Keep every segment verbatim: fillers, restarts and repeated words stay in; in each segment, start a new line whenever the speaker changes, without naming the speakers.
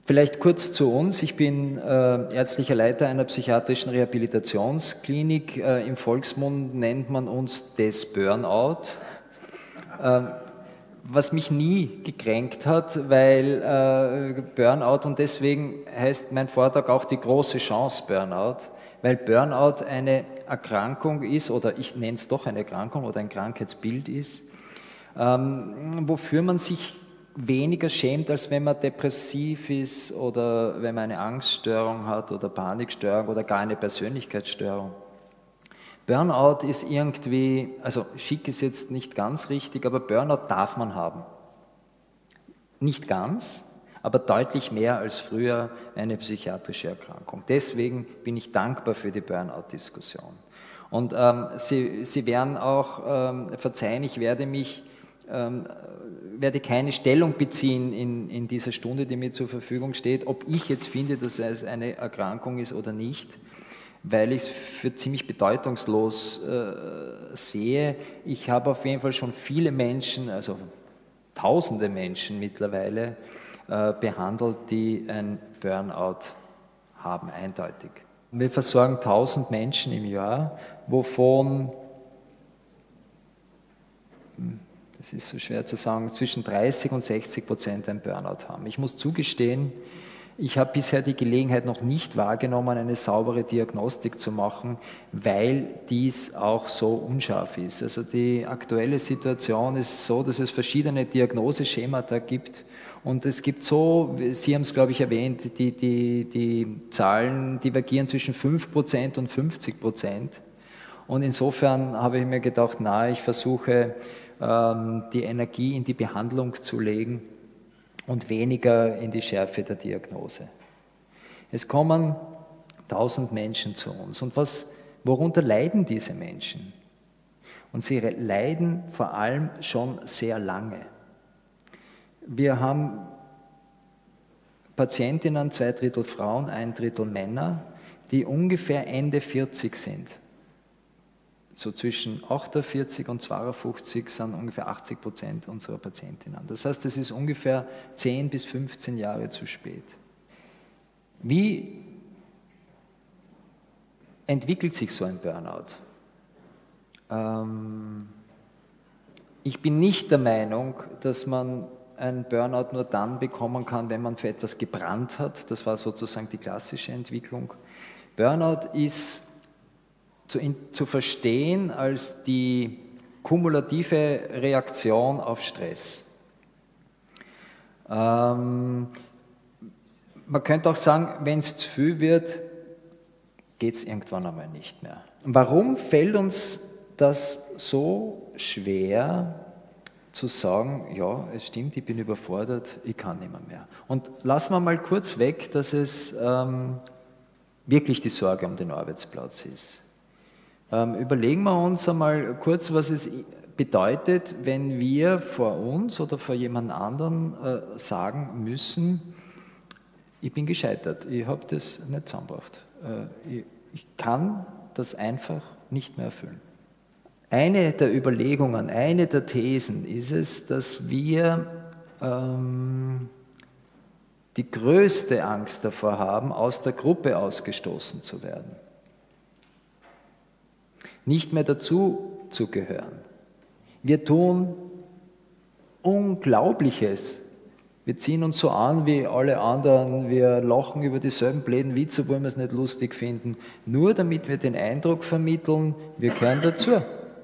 Vielleicht kurz zu uns. Ich bin äh, ärztlicher Leiter einer psychiatrischen Rehabilitationsklinik. Äh, im Volksmund nennt man uns des Burnout. Äh, was mich nie gekränkt hat, weil äh, Burnout, und deswegen heißt mein Vortrag auch die große Chance Burnout, weil Burnout eine Erkrankung ist, oder ich nenne es doch eine Erkrankung oder ein Krankheitsbild ist, ähm, wofür man sich weniger schämt, als wenn man depressiv ist oder wenn man eine Angststörung hat oder Panikstörung oder gar eine Persönlichkeitsstörung. Burnout ist irgendwie, also schick ist jetzt nicht ganz richtig, aber Burnout darf man haben. Nicht ganz, aber deutlich mehr als früher eine psychiatrische Erkrankung. Deswegen bin ich dankbar für die Burnout-Diskussion. Und ähm, Sie, Sie werden auch ähm, verzeihen, ich werde mich ähm, werde keine Stellung beziehen in, in dieser Stunde, die mir zur Verfügung steht, ob ich jetzt finde, dass es eine Erkrankung ist oder nicht, weil ich es für ziemlich bedeutungslos äh, sehe. Ich habe auf jeden Fall schon viele Menschen, also tausende Menschen mittlerweile, äh, behandelt, die ein Burnout haben, eindeutig. Wir versorgen tausend Menschen im Jahr, wovon, es ist so schwer zu sagen, zwischen dreißig und sechzig Prozent ein Burnout haben. Ich muss zugestehen, ich habe bisher die Gelegenheit noch nicht wahrgenommen, eine saubere Diagnostik zu machen, weil dies auch so unscharf ist. Also die aktuelle Situation ist so, dass es verschiedene Diagnoseschemata gibt und es gibt so, Sie haben es glaube ich erwähnt, die, die, die Zahlen divergieren zwischen fünf Prozent und fünfzig Prozent. Und insofern habe ich mir gedacht, na, ich versuche die Energie in die Behandlung zu legen und weniger in die Schärfe der Diagnose. Es kommen tausend Menschen zu uns. Und was, worunter leiden diese Menschen? Und sie leiden vor allem schon sehr lange. Wir haben Patientinnen, zwei Drittel Frauen, ein Drittel Männer, die ungefähr Ende vierzig sind. So zwischen achtundvierzig und zweiundfünfzig sind ungefähr achtzig Prozent unserer Patientinnen. Das heißt, es ist ungefähr zehn bis fünfzehn Jahre zu spät. Wie entwickelt sich so ein Burnout? Ähm, ich bin nicht der Meinung, dass man einen Burnout nur dann bekommen kann, wenn man für etwas gebrannt hat. Das war sozusagen die klassische Entwicklung. Burnout ist Zu, in, zu verstehen als die kumulative Reaktion auf Stress. Ähm, man könnte auch sagen, wenn es zu viel wird, geht es irgendwann einmal nicht mehr. Warum fällt uns das so schwer zu sagen, ja, es stimmt, ich bin überfordert, ich kann nicht mehr mehr. Und lassen wir mal kurz weg, dass es ähm, wirklich die Sorge um den Arbeitsplatz ist. Ähm, überlegen wir uns einmal kurz, was es bedeutet, wenn wir vor uns oder vor jemand anderen äh, sagen müssen, ich bin gescheitert, ich habe das nicht zusammengebracht. Äh, ich, ich kann das einfach nicht mehr erfüllen. Eine der Überlegungen, eine der Thesen ist es, dass wir ähm, die größte Angst davor haben, aus der Gruppe ausgestoßen zu werden. Nicht mehr dazu zu gehören. Wir tun Unglaubliches. Wir ziehen uns so an wie alle anderen, wir lachen über dieselben blöden Witze, obwohl wir es nicht lustig finden, nur damit wir den Eindruck vermitteln, wir gehören dazu.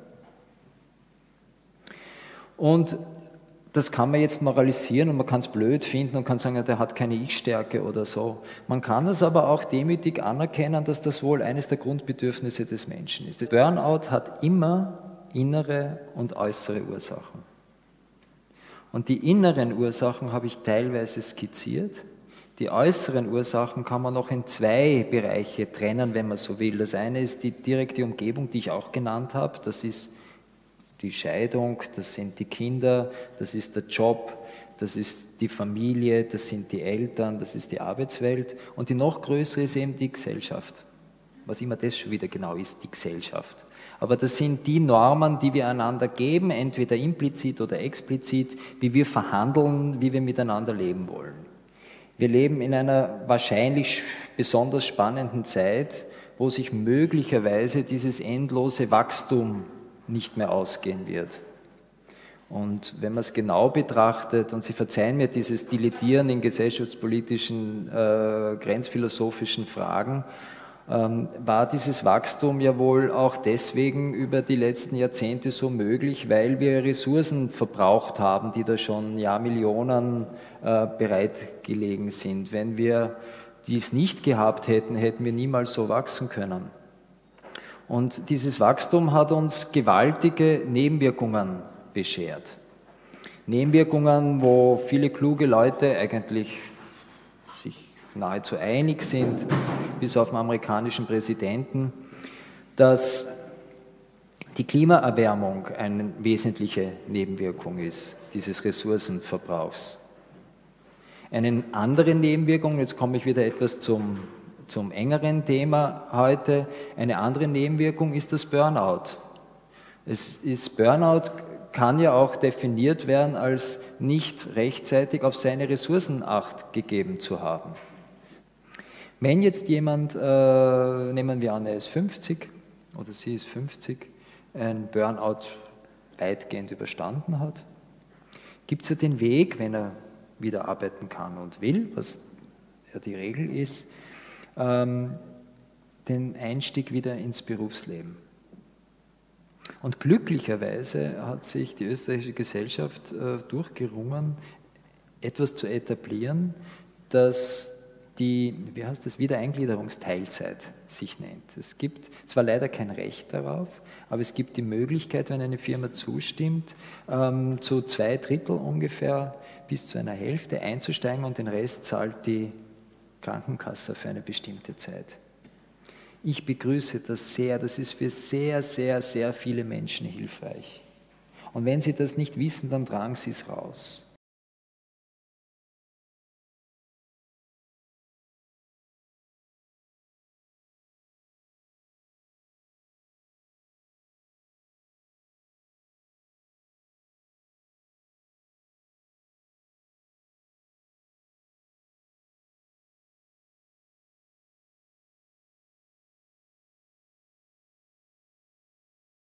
Und das kann man jetzt moralisieren und man kann es blöd finden und kann sagen, ja, der hat keine Ich-Stärke oder so. Man kann es aber auch demütig anerkennen, dass das wohl eines der Grundbedürfnisse des Menschen ist. Das Burnout hat immer innere und äußere Ursachen. Und die inneren Ursachen habe ich teilweise skizziert. Die äußeren Ursachen kann man noch in zwei Bereiche trennen, wenn man so will. Das eine ist die direkte Umgebung, die ich auch genannt habe. Das ist die Scheidung, das sind die Kinder, das ist der Job, das ist die Familie, das sind die Eltern, das ist die Arbeitswelt. Und die noch größere ist eben die Gesellschaft. Was immer das schon wieder genau ist, die Gesellschaft. Aber das sind die Normen, die wir einander geben, entweder implizit oder explizit, wie wir verhandeln, wie wir miteinander leben wollen. Wir leben in einer wahrscheinlich besonders spannenden Zeit, wo sich möglicherweise dieses endlose Wachstum nicht mehr ausgehen wird. Und wenn man es genau betrachtet, und Sie verzeihen mir dieses Dilettieren in gesellschaftspolitischen, äh, grenzphilosophischen Fragen, ähm, war dieses Wachstum ja wohl auch deswegen über die letzten Jahrzehnte so möglich, weil wir Ressourcen verbraucht haben, die da schon Jahrmillionen äh, bereitgelegen sind. Wenn wir dies nicht gehabt hätten, hätten wir niemals so wachsen können. Und dieses Wachstum hat uns gewaltige Nebenwirkungen beschert. Nebenwirkungen, wo viele kluge Leute eigentlich sich nahezu einig sind, bis auf den amerikanischen Präsidenten, dass die Klimaerwärmung eine wesentliche Nebenwirkung ist, dieses Ressourcenverbrauchs. Eine andere Nebenwirkung, jetzt komme ich wieder etwas zum, zum engeren Thema heute, eine andere Nebenwirkung ist das Burnout. Es ist Burnout kann ja auch definiert werden als nicht rechtzeitig auf seine Ressourcen Acht gegeben zu haben. Wenn jetzt jemand, äh, nehmen wir an, er ist fünfzig oder sie ist fünfzig, ein Burnout weitgehend überstanden hat, gibt es ja den Weg, wenn er wieder arbeiten kann und will, was ja die Regel ist, ähm, den Einstieg wieder ins Berufsleben. Und glücklicherweise hat sich die österreichische Gesellschaft äh, durchgerungen, etwas zu etablieren, das die, wie heißt das, Wiedereingliederungsteilzeit sich nennt. Es gibt zwar leider kein Recht darauf, aber es gibt die Möglichkeit, wenn eine Firma zustimmt, ähm, zu zwei Drittel ungefähr bis zu einer Hälfte einzusteigen und den Rest zahlt die Krankenkasse für eine bestimmte Zeit. Ich begrüße das sehr, das ist für sehr, sehr, sehr viele Menschen hilfreich. Und wenn Sie das nicht wissen, dann tragen Sie es raus.